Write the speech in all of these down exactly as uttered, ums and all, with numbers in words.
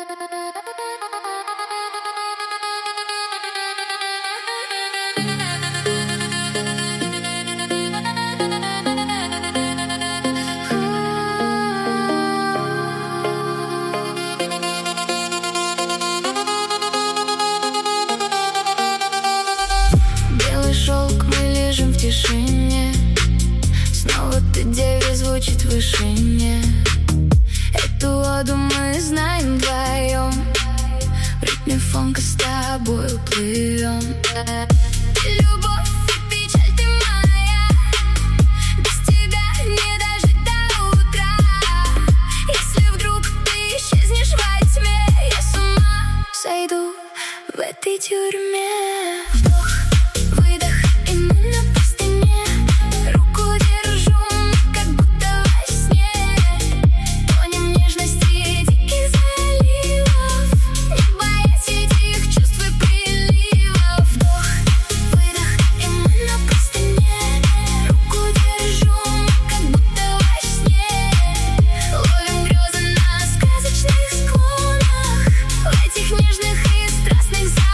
Белый шелк, мы лежим в тишине. Снова ты, деве, звучит в вышине. Эту воду мы знаем вдвоем. В ритме фонка с тобой плывем. Любовь и печаль, ты моя. Без тебя не дожить до утра. Если вдруг ты исчезнешь во тьме, я с ума сойду в этой тюрьме. Вдох, выдох, и мы на простыне. Руку держу, как будто во сне. Тонем в нежности диких заливов, не боясь этих чувств и приливов. Вдох, выдох, и мы на простыне. Руку держу, как будто во сне. Ловим грезы на сказочных склонах, в этих нежных и страстных законах.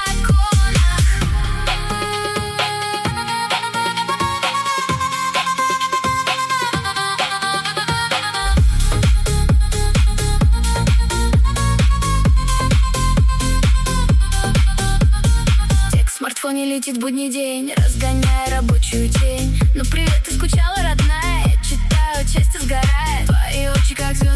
Текст в смартфоне летит в будний день, разгоняя рабочую тень. Ну привет, ты скучала, родная? Я читаю, часто сгорает. Твои очи как звезды